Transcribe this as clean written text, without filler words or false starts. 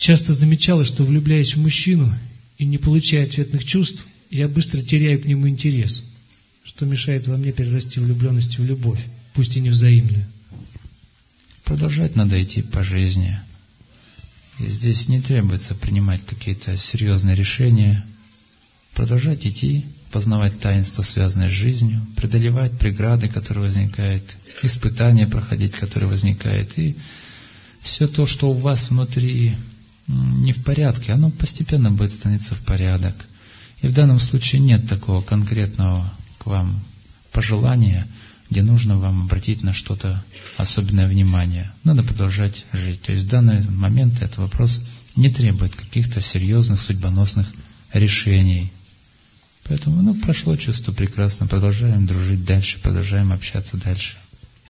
Часто замечала, что влюбляясь в мужчину и не получая ответных чувств, я быстро теряю к нему интерес, что мешает во мне перерасти влюбленность в любовь, пусть и невзаимную. Продолжать надо идти по жизни. И здесь не требуется принимать какие-то серьезные решения. Продолжать идти, познавать таинства, связанные с жизнью, преодолевать преграды, которые возникают, испытания проходить, которые возникают. И все то, что у вас внутри не в порядке, оно постепенно будет становиться в порядок. И в данном случае нет такого конкретного к вам пожелания, где нужно вам обратить на что-то особенное внимание. Надо продолжать жить. То есть в данный момент этот вопрос не требует каких-то серьезных судьбоносных решений. Поэтому прошло чувство прекрасно, продолжаем дружить дальше, продолжаем общаться дальше.